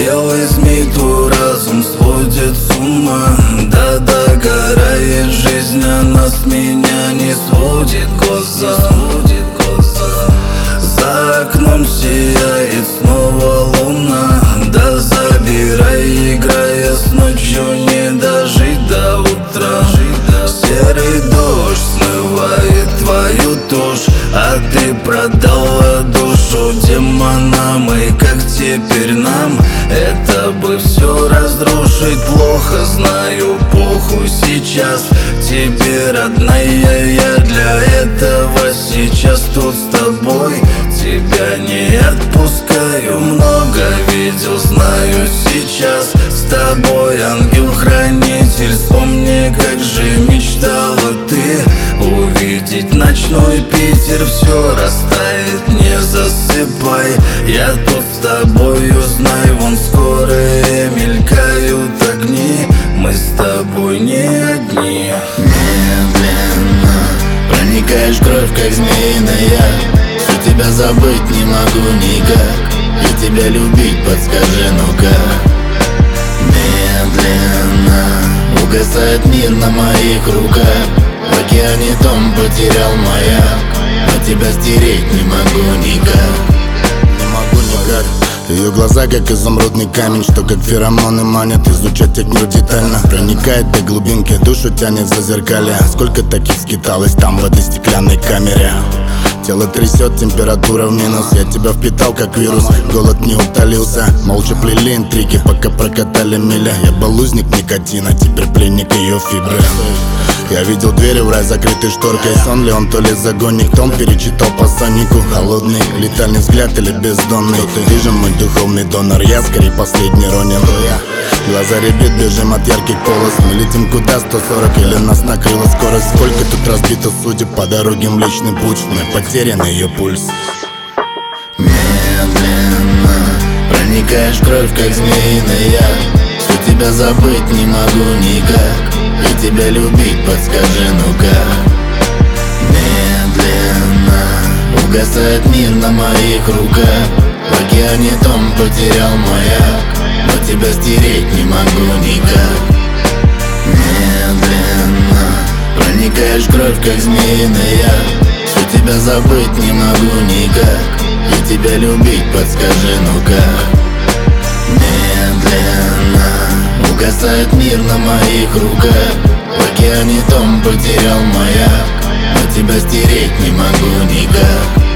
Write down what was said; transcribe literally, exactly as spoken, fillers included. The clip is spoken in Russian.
Белый змей твой разум сводит с ума. Да догорает жизнь, она с меня не сводит глаза. За окном сияет снова луна. Да забирай, играя с ночью, не дожить до утра. Серый дождь смывает твою тушь, а ты продала душу демонам. И как теперь нам это бы все разрушить? Плохо знаю, похуй сейчас тебе, родная. Я для этого сейчас тут с тобой, тебя не отпускаю. Много видел, знаю сейчас с тобой, ангел-хранитель. Вспомни, как же мечтала ты увидеть ночной Питер. Все растает, не засыпай, я тут с тобою, знай. Вон скорые мелькают огни, мы с тобой не одни. Медленно проникаешь в кровь, как змеиная. Всю тебя забыть не могу никак, и тебя любить, подскажи, ну-ка. Медленно угасает мир на моих руках. В океане том потерял маяк, но тебя стереть не могу никак. Не могу никак. Ее глаза как изумрудный камень, что как феромоны манят. Изучать их мир детально, проникает до глубинки, душу тянет за зеркалье. Сколько таких скиталось там в этой стеклянной камере. Тело трясет, температура в минус. Я тебя впитал как вирус, голод не утолился. Молча плели интриги, пока прокатали миля. Я был узник никотина, теперь пленник ее фибры. Я видел двери в рай, закрытой шторкой. Сон ли он, то ли загонник, то он перечитал по сонику. Холодный, летальный взгляд или бездонный. Вижу, мой духовный донор, я скорее последний ронин. Глаза ребят, бежим от ярких полос. Мы летим куда, сто сорок или нас накрыла скорость? Сколько тут разбито судеб по дороге в Млечный Путь. Мы потерян ее пульс. Медленно проникаешь в кровь, как змеиная. Всю тебя забыть не могу никак, и тебя любить, подскажи, ну-ка. Медленно угасает мир на моих руках. В океане том потерял маяк, но тебя стереть не могу никак. Медленно проникаешь в кровь, как змеиная. Всю тебя забыть не могу никак, и тебя любить, подскажи, ну-ка. Медленно угасает мир на моих руках. В океане том потерял маяк, но тебя стереть не могу никак.